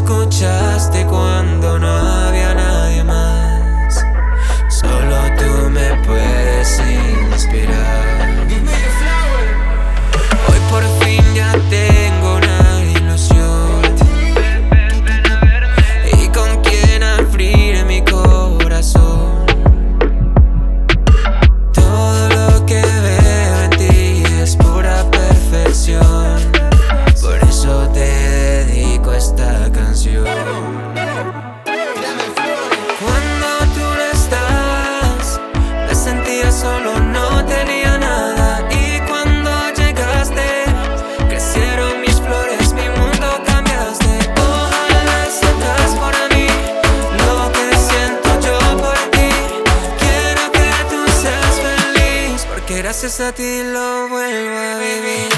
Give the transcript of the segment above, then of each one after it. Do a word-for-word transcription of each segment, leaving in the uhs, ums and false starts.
escuchaste cuando no había nadie más. Solo tú me puedes inspirar. Hoy por fin ya tengo una ilusión y con quien abrir mi corazón. Todo lo que veo en ti es pura perfección. Por eso te dedico esta canción. Cuando tú no estás, me sentía solo, no tenía nada. Y cuando llegaste, crecieron mis flores, mi mundo cambiaste. Ojalá sientas por mí lo que siento yo por ti. Quiero que tú seas feliz, porque gracias a ti lo vuelvo a vivir.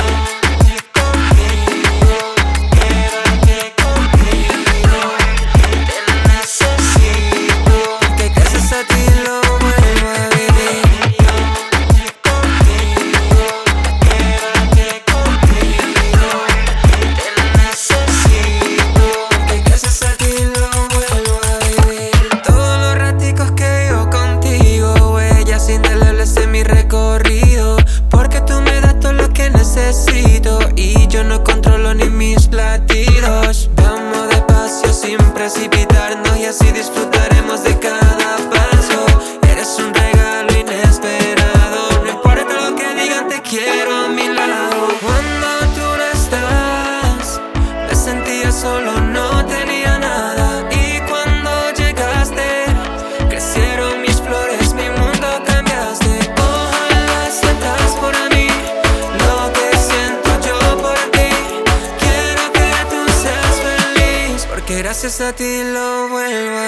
Y yo no controlo ni mis latidos. Vamos despacio sin precipitarnos y así disfrutaremos de cada paso. Eres un regalo inesperado, no importa lo que digan, te quiero a mi lado. Cuando tú no estás, me sentía solo, no tenía nada. Y cuando llegaste, crecieron mis flores, mi mundo cambiaste. Ojalá sientas por mí lo que que gracias a ti lo vuelvo